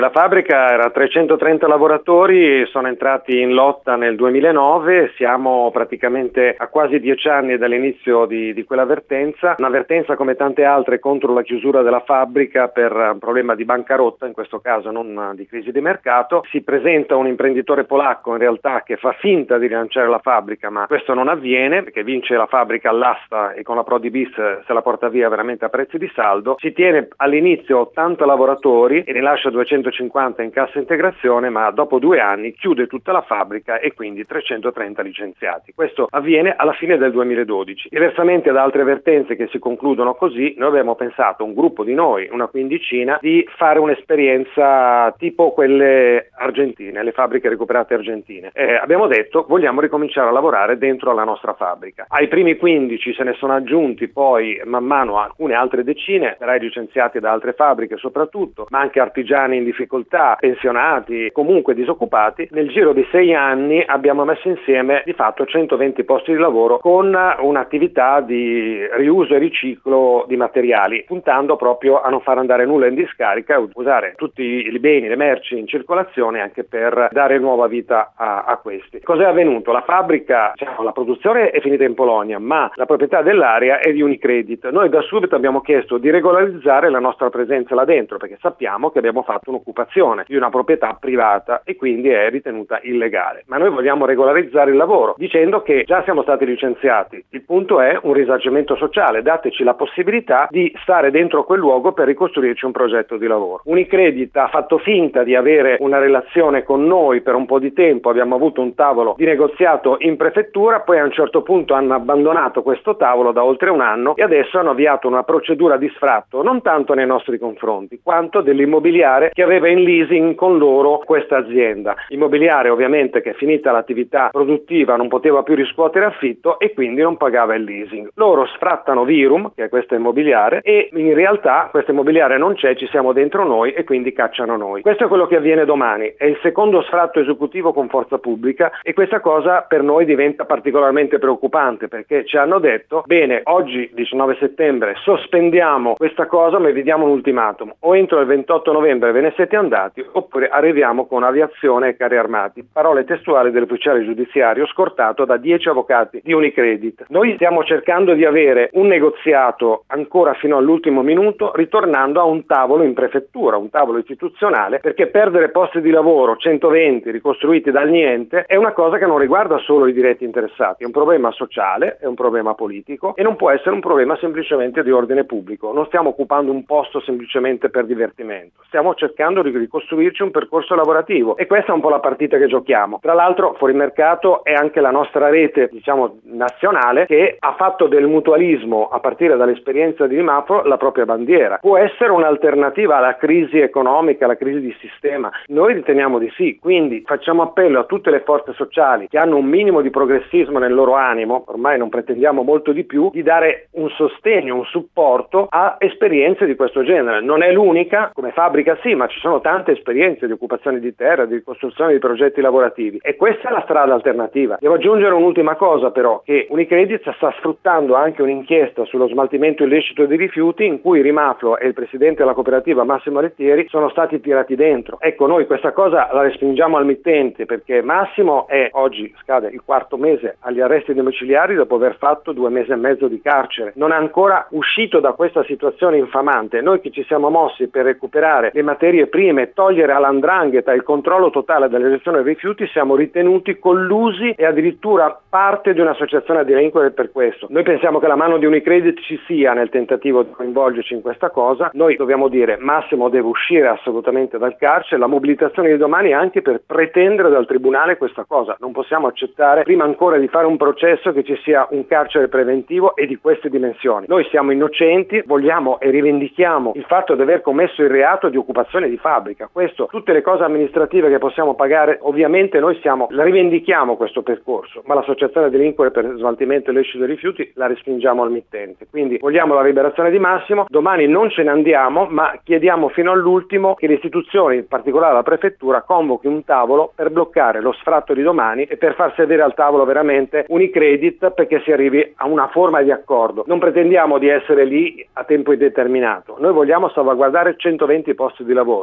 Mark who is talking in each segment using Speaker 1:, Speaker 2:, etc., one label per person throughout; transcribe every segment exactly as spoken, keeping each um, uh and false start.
Speaker 1: La fabbrica era trecentotrenta lavoratori, sono entrati in lotta nel duemilanove, siamo praticamente a quasi dieci anni dall'inizio di, di quell'avvertenza, un'avvertenza come tante altre contro la chiusura della fabbrica per un problema di bancarotta, in questo caso non di crisi di mercato. Si presenta un imprenditore polacco in realtà che fa finta di rilanciare la fabbrica, ma questo non avviene perché vince la fabbrica all'asta e con la Prodibis se la porta via veramente a prezzi di saldo. Si tiene all'inizio ottanta lavoratori e ne lascia duecentocinquanta in cassa integrazione, ma dopo due anni chiude tutta la fabbrica e quindi trecentotrenta licenziati. Questo avviene alla fine del duemiladodici. Diversamente da altre avvertenze che si concludono così, noi abbiamo pensato, un gruppo di noi, una quindicina, di fare un'esperienza tipo quelle argentine, le fabbriche recuperate argentine. Eh, abbiamo detto vogliamo ricominciare a lavorare dentro la nostra fabbrica. Ai primi quindici se ne sono aggiunti poi man mano alcune altre decine, licenziati da altre fabbriche soprattutto, ma anche artigiani in difficoltà, pensionati, comunque disoccupati. Nel giro di sei anni abbiamo messo insieme di fatto centoventi posti di lavoro con un'attività di riuso e riciclo di materiali, puntando proprio a non far andare nulla in discarica e usare tutti i beni, le merci in circolazione anche per dare nuova vita a, a questi. Cos'è avvenuto? La fabbrica, diciamo, la produzione è finita in Polonia, ma la proprietà dell'area è di Unicredit. Noi da subito abbiamo chiesto di regolarizzare la nostra presenza là dentro perché sappiamo che abbiamo fatto un'occupazione di una proprietà privata e quindi è ritenuta illegale. Ma noi vogliamo regolarizzare il lavoro dicendo che già siamo stati licenziati. Il punto è un risarcimento sociale, dateci la possibilità di stare dentro quel luogo per ricostruirci un progetto di lavoro. Unicredit ha fatto finta di avere una relazione con noi per un po' di tempo, abbiamo avuto un tavolo di negoziato in prefettura, poi a un certo punto hanno abbandonato questo tavolo da oltre un anno e adesso hanno avviato una procedura di sfratto, non tanto nei nostri confronti, quanto dell'immobiliare che aveva in leasing con loro questa azienda. Immobiliare ovviamente che finita l'attività produttiva non poteva più riscuotere affitto e quindi non pagava il leasing. Loro sfrattano Virum, che è questa immobiliare, e in realtà questa immobiliare non c'è, ci siamo dentro noi e quindi cacciano noi. Questo è quello che avviene domani, è il secondo sfratto esecutivo con forza pubblica e questa cosa per noi diventa particolarmente preoccupante perché ci hanno detto bene, oggi diciannove settembre sospendiamo questa cosa ma vi diamo un ultimatum, o entro il ventotto novembre ve ne siete andati oppure arriviamo con aviazione e carri armati. Parole testuali dell'ufficiale giudiziario scortato da dieci avvocati di Unicredit. Noi stiamo cercando di avere un negoziato ancora fino all'ultimo minuto ritornando a un tavolo in prefettura, un tavolo istituzionale, perché perdere posti di lavoro centoventi ricostruiti dal niente è una cosa che non riguarda solo i diretti interessati, è un problema sociale, è un problema politico e non può essere un problema semplicemente di ordine pubblico. Non stiamo occupando un posto semplicemente per divertimento, stiamo cercando di ricostruirci un percorso lavorativo e questa è un po' la partita che giochiamo. Tra l'altro fuori mercato è anche la nostra rete, diciamo, nazionale che ha fatto del mutualismo a partire dall'esperienza di Rimafro la propria bandiera. Può essere un'alternativa alla crisi economica, alla crisi di sistema? Noi riteniamo di sì, quindi facciamo appello a tutte le forze sociali che hanno un minimo di progressismo nel loro animo, ormai non pretendiamo molto di più, di dare un sostegno, un supporto a esperienze di questo genere. Non è l'unica, come fabbrica sì, ma ci sono tante esperienze di occupazione di terra, di costruzione di progetti lavorativi e questa è la strada alternativa. Devo aggiungere un'ultima cosa però, che Unicredit sta sfruttando anche un'inchiesta sullo smaltimento illecito di rifiuti in cui Rimaflo e il presidente della cooperativa Massimo Lettieri sono stati tirati dentro. Ecco, noi questa cosa la respingiamo al mittente perché Massimo è oggi, scade il quarto mese agli arresti domiciliari dopo aver fatto due mesi e mezzo di carcere. Non è ancora uscito da questa situazione infamante. Noi che ci siamo mossi per recuperare le materie prime, togliere all''ndrangheta il controllo totale della gestione dei rifiuti, siamo ritenuti collusi e addirittura parte di un'associazione a delinquere per questo. Noi pensiamo che la mano di Unicredit ci sia nel tentativo di coinvolgerci in questa cosa. Noi dobbiamo dire Massimo deve uscire assolutamente dal carcere, la mobilitazione di domani è anche per pretendere dal tribunale questa cosa. Non possiamo accettare prima ancora di fare un processo che ci sia un carcere preventivo e di queste dimensioni. Noi siamo innocenti, vogliamo e rivendichiamo il fatto di aver commesso il reato di occupazione di fabbrica. Questo, tutte le cose amministrative che possiamo pagare, ovviamente noi siamo, la rivendichiamo questo percorso, ma l'associazione a delinquere per smaltimento illecito dei rifiuti la respingiamo al mittente. Quindi vogliamo la liberazione di Massimo, domani non ce ne andiamo, ma chiediamo fino all'ultimo che le istituzioni, in particolare la prefettura, convochi un tavolo per bloccare lo sfratto di domani e per far sedere al tavolo veramente Unicredit perché si arrivi a una forma di accordo. Non pretendiamo di essere lì a tempo indeterminato, noi vogliamo salvaguardare centoventi posti di lavoro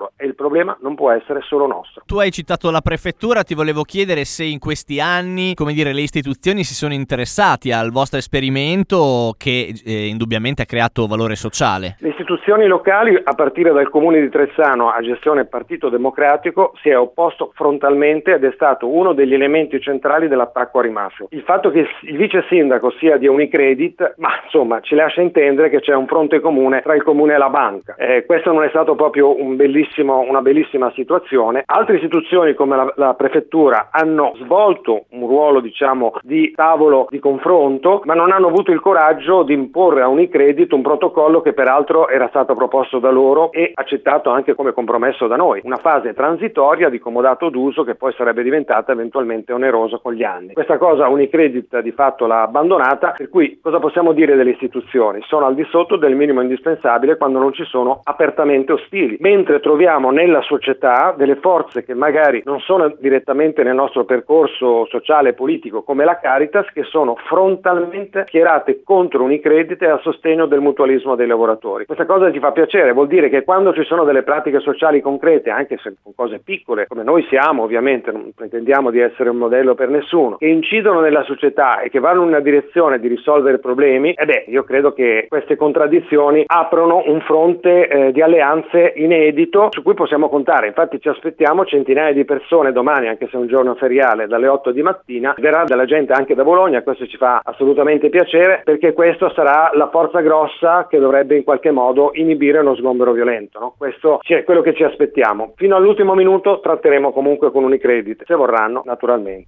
Speaker 1: nostro e il problema non può essere solo nostro.
Speaker 2: Tu hai citato la prefettura, ti volevo chiedere se in questi anni, come dire, le istituzioni si sono interessati al vostro esperimento che eh, indubbiamente ha creato valore sociale.
Speaker 1: Le istituzioni locali, a partire dal comune di Trezzano a gestione Partito Democratico, si è opposto frontalmente ed è stato uno degli elementi centrali dell'attacco a Rimafio. Il fatto che il vice sindaco sia di Unicredit, ma insomma ci lascia intendere che c'è un fronte comune tra il comune e la banca. Eh, questo non è stato proprio un bellissimo, una bellissima situazione. Altre istituzioni come la, la prefettura hanno svolto un ruolo, diciamo, di tavolo di confronto, ma non hanno avuto il coraggio di imporre a Unicredit un protocollo che peraltro era stato proposto da loro e accettato anche come compromesso da noi, una fase transitoria di comodato d'uso che poi sarebbe diventata eventualmente onerosa con gli anni. Questa cosa Unicredit di fatto l'ha abbandonata, per cui cosa possiamo dire delle istituzioni? Sono al di sotto del minimo indispensabile quando non ci sono apertamente ostili, mentre troviamo nella società delle forze che magari non sono direttamente nel nostro percorso sociale e politico come la Caritas, che sono frontalmente schierate contro Unicredit e a sostegno del mutualismo dei lavoratori. Questa cosa ci fa piacere, vuol dire che quando ci sono delle pratiche sociali concrete, anche se con cose piccole, come noi siamo ovviamente, non pretendiamo di essere un modello per nessuno, che incidono nella società e che vanno in una direzione di risolvere problemi, e beh, io credo che queste contraddizioni aprono un fronte eh, di alleanze inedito su cui possiamo contare. Infatti ci aspettiamo centinaia di persone domani, anche se è un giorno feriale, dalle otto di mattina, verrà della gente anche da Bologna, questo ci fa assolutamente piacere, perché questo sarà la forza grossa che dovrebbe in qualche modo inibire uno sgombero violento, no? Questo è quello che ci aspettiamo. Fino all'ultimo minuto tratteremo comunque con Unicredit, se vorranno naturalmente.